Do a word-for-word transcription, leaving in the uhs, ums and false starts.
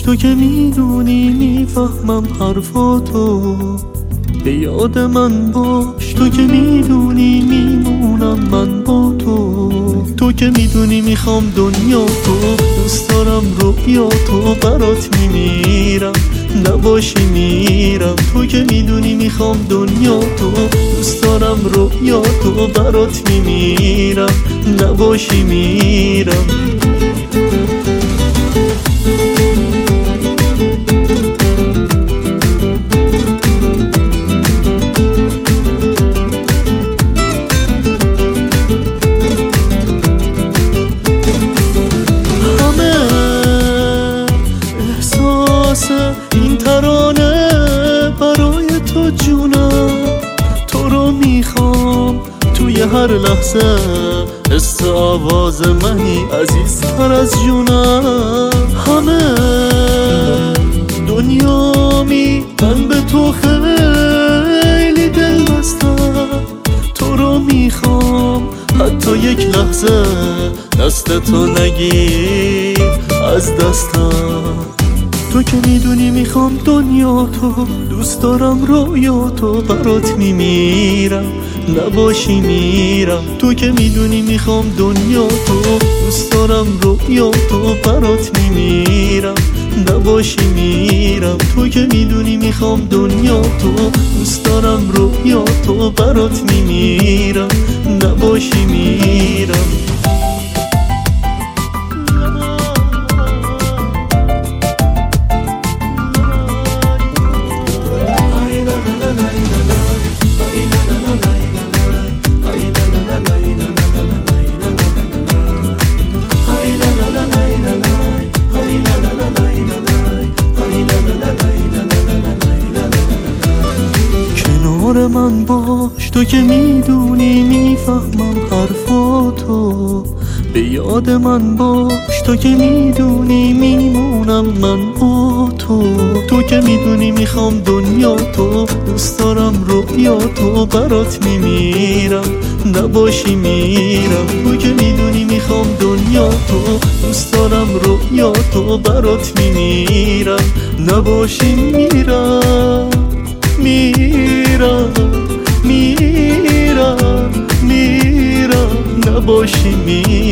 تو که میدونی میفهمم حرفاتو، به یاد من باش تو که میدونی میمونم من با تو. تو که میدونی میخوام دنیا تو، دوست دارم رویا تو، برات میمیرم نباشی میرم. تو که میدونی میخوام دنیا تو، دوست دارم رویا تو، برات میمیرم نباشی میرم. این ترانه برای تو جونم، تو رو میخوام توی هر لحظه، حس آواز منی عزیزتر از جونم. همه دنیامی من به تو خیلی دل بستم، تو رو میخوام حتی یک لحظه دست تو نگیر از دستم. تو که میدونی میخوام دنیا تو، دوست دارم رویا تو، برات میمیرم نباشی میرم. تو که میدونی میخوام دنیا تو، دوست دارم رویا تو، برات میمیرم نباشی میرم. تو که میدونی میخوام دنیا تو، دوست دارم رویا تو، برات میمیرم نباشی میرم. کنار من باش تو که میدونی میفهمم حرفاتو، به یاد من باش تو که میدونی میمونم من با تو. تو که میدونی میخوام دنیا تو، دوست دارم رویا تو، برات میمیرم نباشی میرم. تو که میدونی میخوام دنیا تو، دوست دارم رویا تو، برات میمیرم نباشی میرم میرم میرم میرم نباشی میرم.